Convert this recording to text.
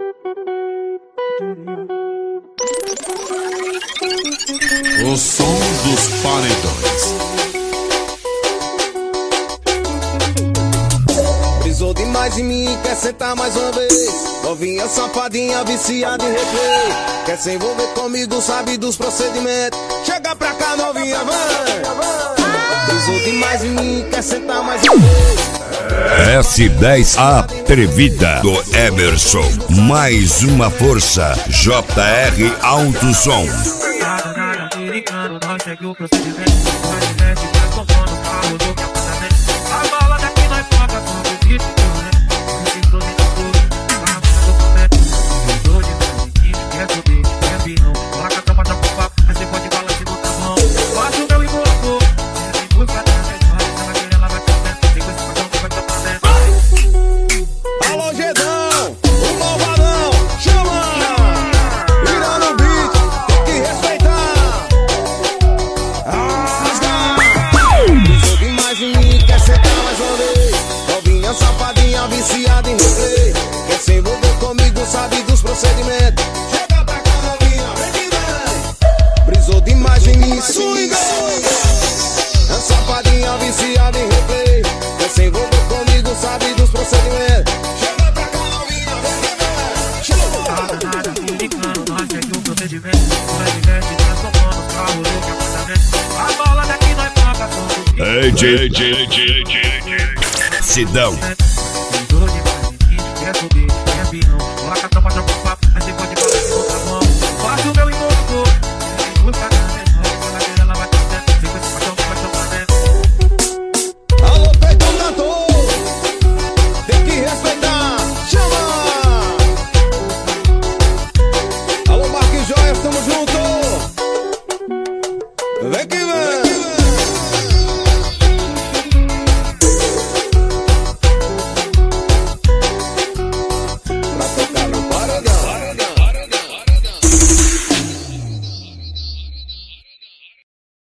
O som dos paredões. Brisou demais em mim, quer sentar mais uma vez. Novinha safadinha, viciada em replay. Quer se envolver comigo, sabe dos procedimentos. Chega pra cá, novinha, vai. Brisou demais em mim, quer sentar mais uma vez. S10 Atrevida do Emerson. Mais uma força. JR Alto Som. Nós segue o procedimento, nós investe, nós compramos carro do que apartamento. A bala daqui nós toca, só do grito do rolê. Esse explode da flor, na mesa do papel. Mudou de mãe, quer subir, quer vir não. Coloca a tampa da copa, aí cê pode falar se botar mão. Faz o meu embocou, se busca da gente. Vai, se ela querer, ela vai pra dentro. Tem com esse patrão que vai pra dentro. Alô, Gedão, o malvadão, chama! Virando o beat, tem que respeitar. Brisou demais em mim, quer sentar mais uma vez. Novinha safadinha, viciada em replay. Quer se envolver comigo, sabe dos procedimentos. Chega pra cá, novinha, vem que vem. Brisou demais em mim, swing. Safadinha, viciada em replay. Quer se envolver comigo, sabe dos procedimentos. Chega pra cá, novinha, vem que vem. Chega. Nada, americano, nós segue o procedimento. Nós investe, nós compramos carro do que apartamento. A bala daqui nós toca, só do grito. Sidão. Mudou de mãe, quer subir, quer vir não. Coloca a tampa da copa, aí cê pode falar se botar mão. Faz o meu embocou, se busca da gente. Se ela querer, ela vai pra dentro. Tem com esse patrão que vai pra dentro. Alô, peitão cantor, tem que respeitar. Chama! Alô, Marquinhos Joias, tamo junto. Vem que